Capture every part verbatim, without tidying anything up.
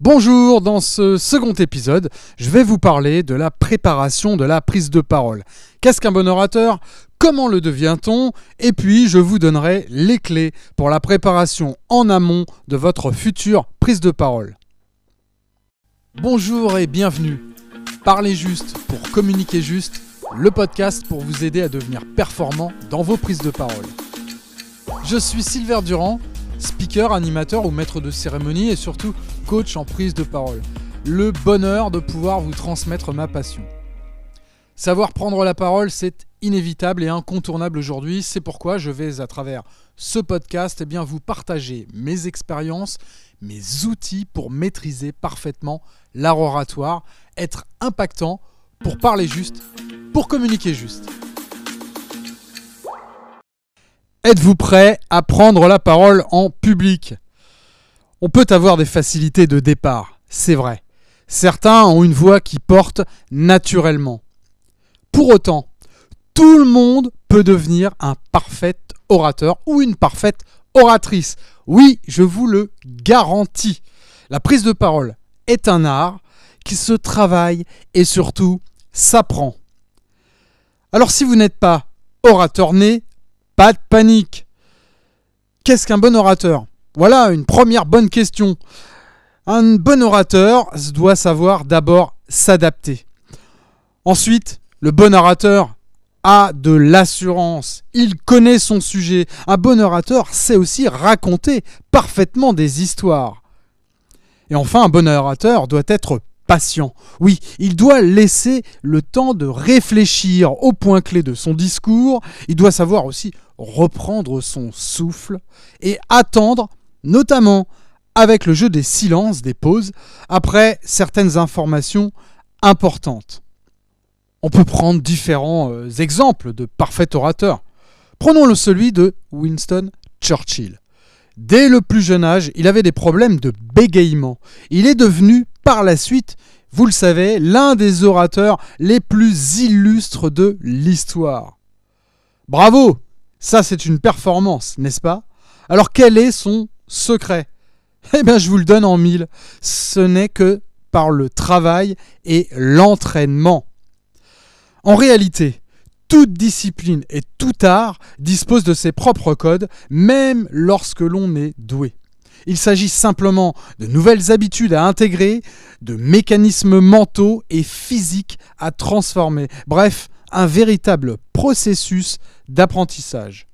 Bonjour, dans ce second épisode, je vais vous parler de la préparation de la prise de parole. Qu'est-ce qu'un bon orateur ? Comment le devient-on ? Et puis, je vous donnerai les clés pour la préparation en amont de votre future prise de parole. Bonjour et bienvenue. Parlez juste pour communiquer juste, le podcast pour vous aider à devenir performant dans vos prises de parole. Je suis Silver Durand, speaker, animateur ou maître de cérémonie et surtout coach en prise de parole. Le bonheur de pouvoir vous transmettre ma passion. Savoir prendre la parole, c'est inévitable et incontournable aujourd'hui. C'est pourquoi je vais, à travers ce podcast, eh bien, vous partager mes expériences, mes outils pour maîtriser parfaitement l'art oratoire, être impactant pour parler juste, pour communiquer juste. Êtes-vous prêt à prendre la parole en public ? On peut avoir des facilités de départ, c'est vrai. Certains ont une voix qui porte naturellement. Pour autant, tout le monde peut devenir un parfait orateur ou une parfaite oratrice. Oui, je vous le garantis. La prise de parole est un art qui se travaille et surtout s'apprend. Alors si vous n'êtes pas orateur né, pas de panique. Qu'est-ce qu'un bon orateur ? Voilà une première bonne question. Un bon orateur doit savoir d'abord s'adapter. Ensuite, le bon orateur a de l'assurance. Il connaît son sujet. Un bon orateur sait aussi raconter parfaitement des histoires. Et enfin, un bon orateur doit être patient. Oui, il doit laisser le temps de réfléchir aux points clés de son discours. Il doit savoir aussi reprendre son souffle et attendre, notamment avec le jeu des silences, des pauses, après certaines informations importantes. On peut prendre différents euh, exemples de parfaits orateurs. Prenons le celui de Winston Churchill. Dès le plus jeune âge, il avait des problèmes de bégaiement. Il est devenu, par la suite, vous le savez, l'un des orateurs les plus illustres de l'histoire. Bravo ! Ça, c'est une performance, n'est-ce pas ? Alors, quel est son secret ? Eh bien, je vous le donne en mille. Ce n'est que par le travail et l'entraînement. En réalité, toute discipline et tout art dispose de ses propres codes, même lorsque l'on est doué. Il s'agit simplement de nouvelles habitudes à intégrer, de mécanismes mentaux et physiques à transformer. Bref, un véritable processus d'apprentissage.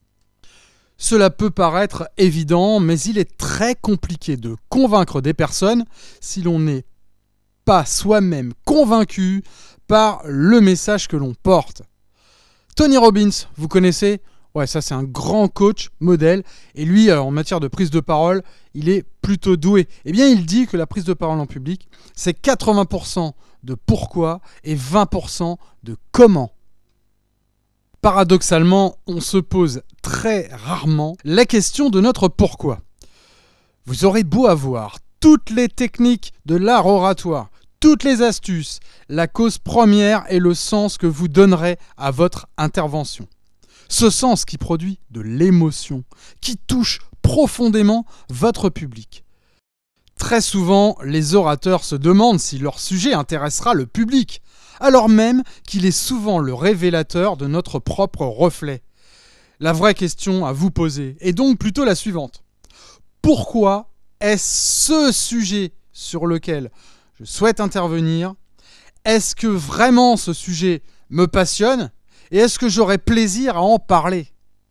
Cela peut paraître évident, mais il est très compliqué de convaincre des personnes si l'on n'est pas soi-même convaincu par le message que l'on porte. Tony Robbins, vous connaissez ? Ouais, ça c'est un grand coach, modèle, et lui, en matière de prise de parole, il est plutôt doué. Eh bien, il dit que la prise de parole en public, c'est quatre-vingts pour cent de pourquoi et vingt pour cent de comment. Paradoxalement, on se pose très rarement la question de notre pourquoi. Vous aurez beau avoir toutes les techniques de l'art oratoire, toutes les astuces, la cause première est le sens que vous donnerez à votre intervention. Ce sens qui produit de l'émotion, qui touche profondément votre public. Très souvent, les orateurs se demandent si leur sujet intéressera le public, alors même qu'il est souvent le révélateur de notre propre reflet. La vraie question à vous poser est donc plutôt la suivante. Pourquoi est-ce ce sujet sur lequel je souhaite intervenir ? Est-ce que vraiment ce sujet me passionne ? Et est-ce que j'aurai plaisir à en parler ?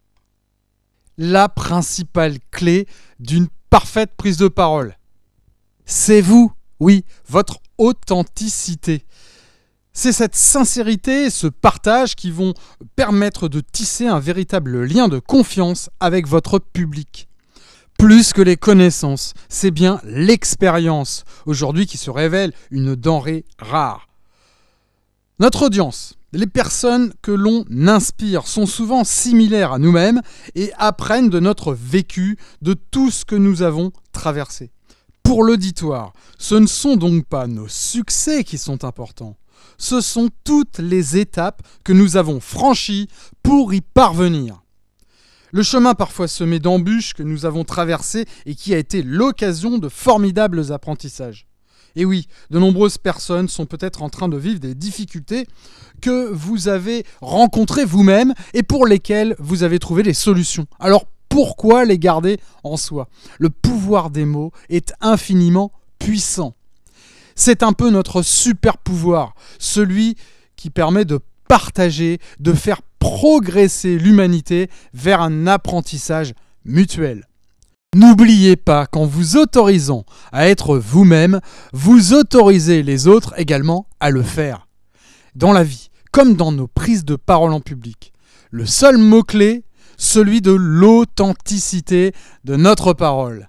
La principale clé d'une parfaite prise de parole, c'est vous, oui, votre authenticité. C'est cette sincérité, ce partage qui vont permettre de tisser un véritable lien de confiance avec votre public. Plus que les connaissances, c'est bien l'expérience, aujourd'hui qui se révèle une denrée rare. Notre audience, les personnes que l'on inspire sont souvent similaires à nous-mêmes et apprennent de notre vécu, de tout ce que nous avons traversé. Pour l'auditoire, ce ne sont donc pas nos succès qui sont importants. Ce sont toutes les étapes que nous avons franchies pour y parvenir. Le chemin parfois semé d'embûches que nous avons traversé et qui a été l'occasion de formidables apprentissages. Et oui, de nombreuses personnes sont peut-être en train de vivre des difficultés que vous avez rencontrées vous-même et pour lesquelles vous avez trouvé des solutions. Alors pourquoi les garder en soi? Le pouvoir des mots est infiniment puissant. C'est un peu notre super pouvoir, celui qui permet de partager, de faire progresser l'humanité vers un apprentissage mutuel. N'oubliez pas qu'en vous autorisant à être vous-même, vous autorisez les autres également à le faire. Dans la vie, comme dans nos prises de parole en public, le seul mot-clé, celui de l'authenticité de notre parole.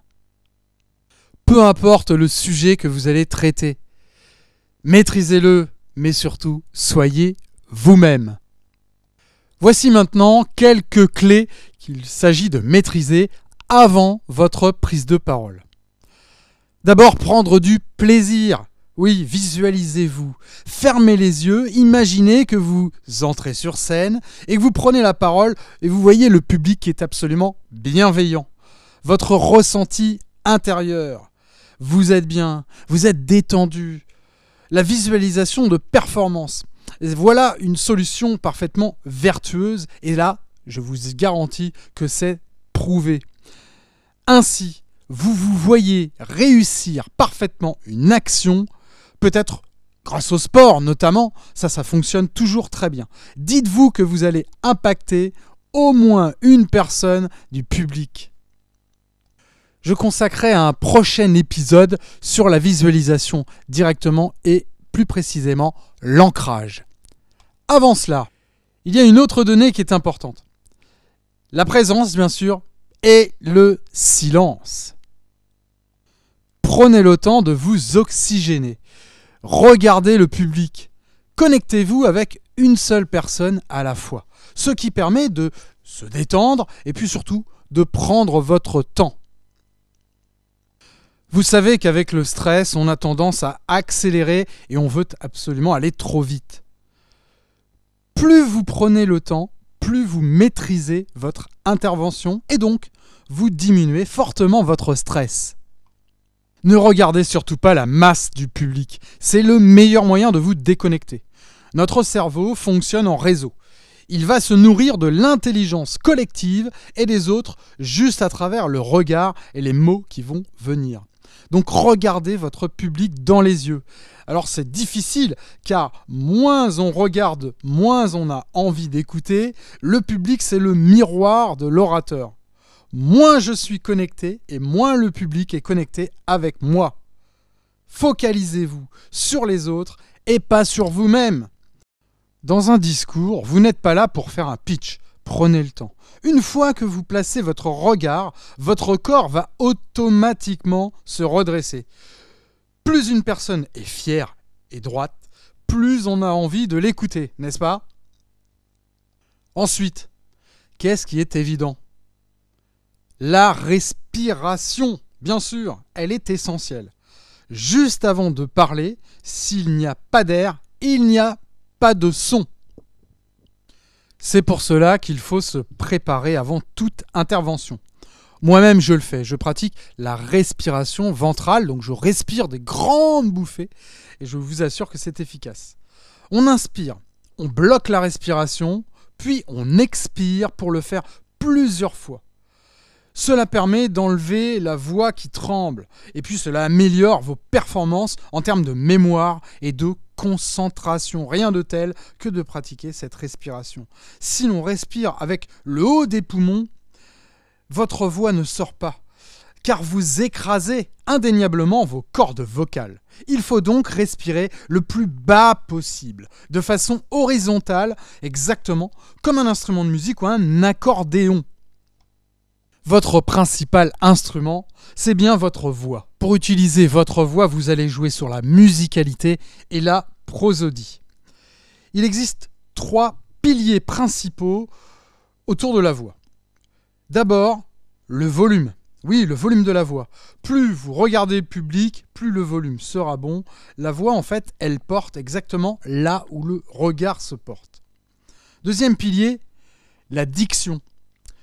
Peu importe le sujet que vous allez traiter, maîtrisez-le, mais surtout, soyez vous-même. Voici maintenant quelques clés qu'il s'agit de maîtriser avant votre prise de parole. D'abord, prendre du plaisir. Oui, visualisez-vous. Fermez les yeux, imaginez que vous entrez sur scène et que vous prenez la parole et vous voyez le public qui est absolument bienveillant. Votre ressenti intérieur. Vous êtes bien, vous êtes détendu. La visualisation de performance. Et voilà une solution parfaitement vertueuse et là, je vous garantis que c'est prouvé. Ainsi, vous vous voyez réussir parfaitement une action, peut-être grâce au sport notamment, ça, ça fonctionne toujours très bien. Dites-vous que vous allez impacter au moins une personne du public. Je consacrerai un prochain épisode sur la visualisation directement et plus précisément l'ancrage. Avant cela, il y a une autre donnée qui est importante. La présence, bien sûr, et le silence. Prenez le temps de vous oxygéner. Regardez le public. Connectez-vous avec une seule personne à la fois. Ce qui permet de se détendre et puis surtout de prendre votre temps. Vous savez qu'avec le stress, on a tendance à accélérer et on veut absolument aller trop vite. Plus vous prenez le temps, plus vous maîtrisez votre intervention et donc vous diminuez fortement votre stress. Ne regardez surtout pas la masse du public, c'est le meilleur moyen de vous déconnecter. Notre cerveau fonctionne en réseau. Il va se nourrir de l'intelligence collective et des autres juste à travers le regard et les mots qui vont venir. Donc regardez votre public dans les yeux. Alors c'est difficile car moins on regarde, moins on a envie d'écouter. Le public, c'est le miroir de l'orateur. Moins je suis connecté et moins le public est connecté avec moi. Focalisez-vous sur les autres et pas sur vous-même. Dans un discours, vous n'êtes pas là pour faire un pitch. Prenez le temps. Une fois que vous placez votre regard, votre corps va automatiquement se redresser. Plus une personne est fière et droite, plus on a envie de l'écouter, n'est-ce pas? Ensuite, qu'est-ce qui est évident? La respiration, bien sûr, elle est essentielle. Juste avant de parler, s'il n'y a pas d'air, il n'y a pas de son. C'est pour cela qu'il faut se préparer avant toute intervention. Moi-même, je le fais. Je pratique la respiration ventrale, donc je respire des grandes bouffées et je vous assure que c'est efficace. On inspire, on bloque la respiration, puis on expire pour le faire plusieurs fois. Cela permet d'enlever la voix qui tremble et puis cela améliore vos performances en termes de mémoire et de concentration. Rien de tel que de pratiquer cette respiration. Si l'on respire avec le haut des poumons, votre voix ne sort pas, car vous écrasez indéniablement vos cordes vocales. Il faut donc respirer le plus bas possible, de façon horizontale, exactement comme un instrument de musique ou un accordéon. Votre principal instrument, c'est bien votre voix. Pour utiliser votre voix, vous allez jouer sur la musicalité et la prosodie. Il existe trois piliers principaux autour de la voix. D'abord, le volume. Oui, le volume de la voix. Plus vous regardez le public, plus le volume sera bon. La voix, en fait, elle porte exactement là où le regard se porte. Deuxième pilier, la diction.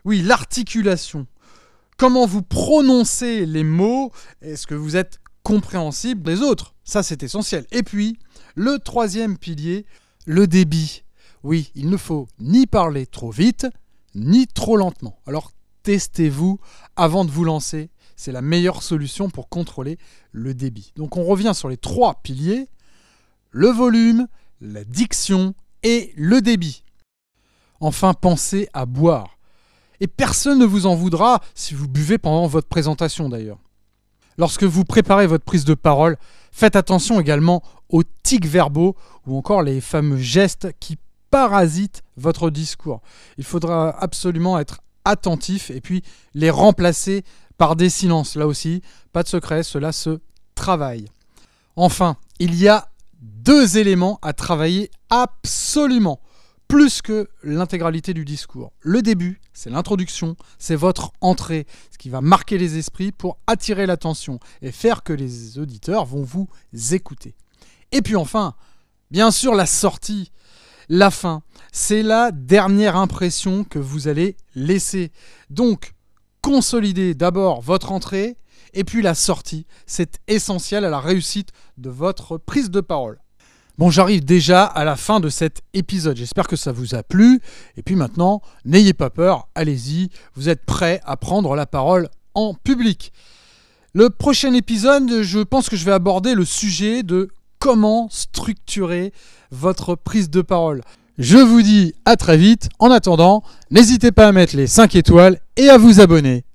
Oui, l'articulation. Comment vous prononcez les mots? Est-ce que vous êtes compréhensible des autres? Ça, c'est essentiel. Et puis, le troisième pilier, le débit. Oui, il ne faut ni parler trop vite, ni trop lentement. Alors, testez-vous avant de vous lancer. C'est la meilleure solution pour contrôler le débit. Donc, on revient sur les trois piliers. Le volume, la diction et le débit. Enfin, pensez à boire. Et personne ne vous en voudra si vous buvez pendant votre présentation d'ailleurs. Lorsque vous préparez votre prise de parole, faites attention également aux tics verbaux ou encore les fameux gestes qui parasitent votre discours. Il faudra absolument être attentif et puis les remplacer par des silences. Là aussi, pas de secret, cela se travaille. Enfin, il y a deux éléments à travailler absolument, plus que l'intégralité du discours. Le début, c'est l'introduction, c'est votre entrée, ce qui va marquer les esprits pour attirer l'attention et faire que les auditeurs vont vous écouter. Et puis enfin, bien sûr, la sortie, la fin, c'est la dernière impression que vous allez laisser. Donc, consolidez d'abord votre entrée et puis la sortie. C'est essentiel à la réussite de votre prise de parole. Bon, j'arrive déjà à la fin de cet épisode. J'espère que ça vous a plu. Et puis maintenant, n'ayez pas peur, allez-y. Vous êtes prêts à prendre la parole en public. Le prochain épisode, je pense que je vais aborder le sujet de comment structurer votre prise de parole. Je vous dis à très vite. En attendant, n'hésitez pas à mettre les cinq étoiles et à vous abonner.